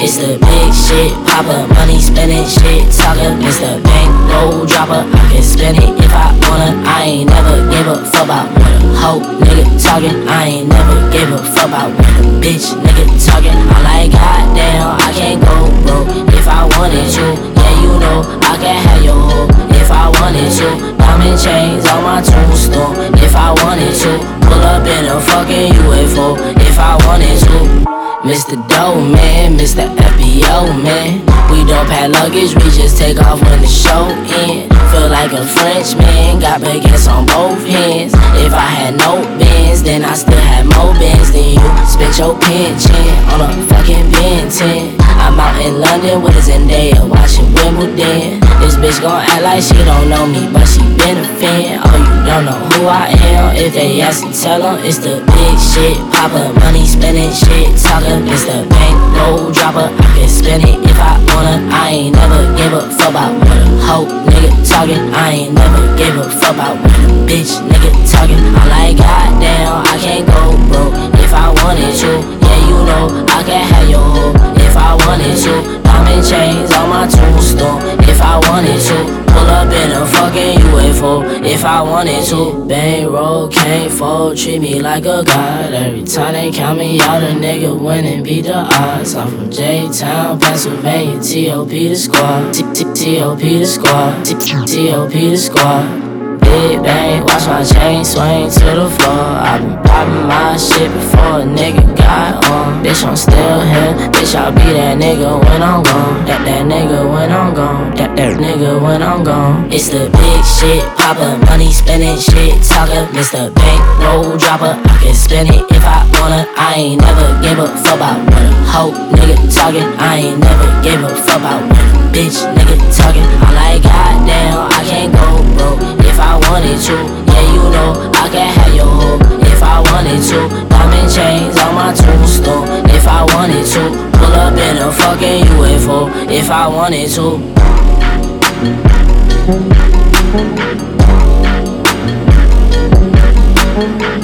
It's the big shit popper, money spending shit talker. It's the bankroll dropper. I can spend it if I wanna. I ain't never give a fuck about what a hoe nigga talking. I ain't never give a fuck about what a bitch nigga talking. I'm like, goddamn, I can't go broke if I wanted to. Yeah, you know I can have your hoe if I wanted to. Diamond chains on my tombstone if I wanted to. Pull up in a fucking UFO if I wanted to. Mr. Doe Man, Mr. FBO man. We don't pack luggage, we just take off when the show ends. Feel like a Frenchman, got baguettes on both hands. If I had no Benz, then I still had more Benz than you. Spent your pension on a fucking Ben 10. I'm out in London with a Zendaya, watching Wimbledon. This bitch gon' act like she don't know me, but she been a fan. Oh, you don't know who I am? If they ask and tell them, it's the big shit popper, money spending shit talker. It's the bankroll dropper. I can spend it if I wanna. I ain't never give a fuck about what a hoe nigga talking. I ain't never give a fuck about what a bitch nigga talking. I'm like, goddamn, I can't go broke if I wanted to. Yeah, you know I can have your hoe if I wanted to. Diamond chains on my tombstone if I wanted to. Pull up in a fucking UFO if I wanted to. Bankroll can't fold, treat me like a god. Every time they count me out, a nigga win and beat the odds. I'm from J-Town, Pennsylvania, T.O.P. the squad. T.O.P. the squad. T.O.P. the squad. Big bang, watch my chain swing to the floor. I been poppin' my shit before a nigga got on. Bitch, I'm still here. Bitch, I'll be that nigga when I'm gone. That nigga when I'm gone. That nigga when I'm gone. It's the big shit popper, money spending shit talker. Mr. Bankroll dropper. I can spend it if I wanna. I ain't never give a fuck about what a hoe nigga talking. I ain't never give a fuck about what a bitch nigga talking. I'm like, goddamn, I can't go broke if I wanted to. Yeah, you know I can have your hoe if I wanted to. Diamond chains on my tombstone if I wanted to. Pull up in a fucking UFO if I wanted to.